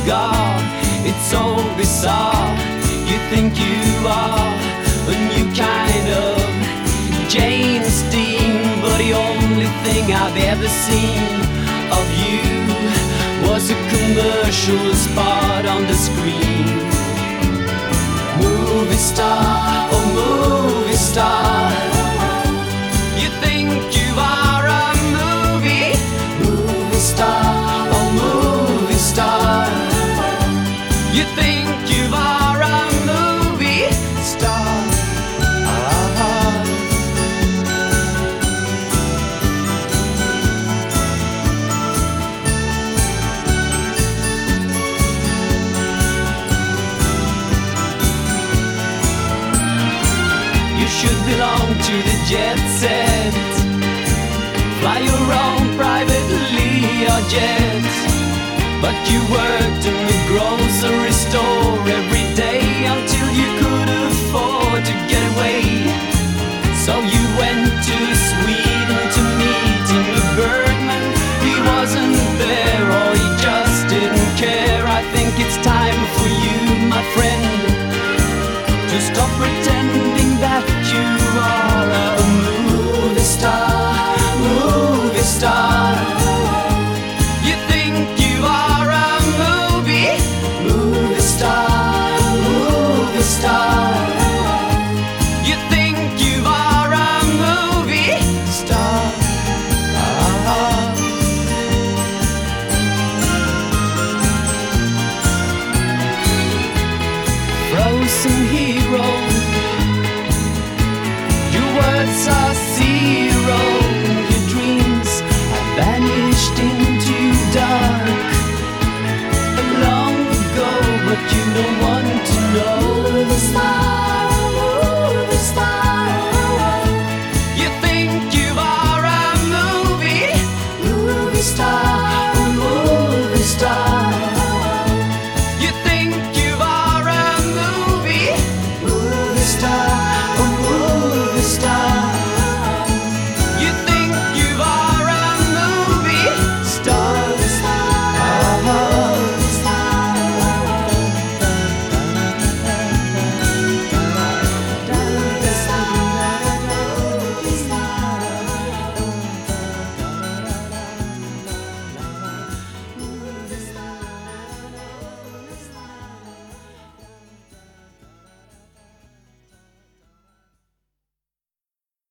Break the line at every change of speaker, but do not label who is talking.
God. It's so bizarre. You think you are a new kind of James Dean, but the only thing I've ever seen of you was a commercial spot on the screen. Movie star, oh movie star, you think you are a movie star, oh movie star, you think you are a movie star. You should belong to the jet set, fly your own privately or jet, but you worked in the grocery store every day until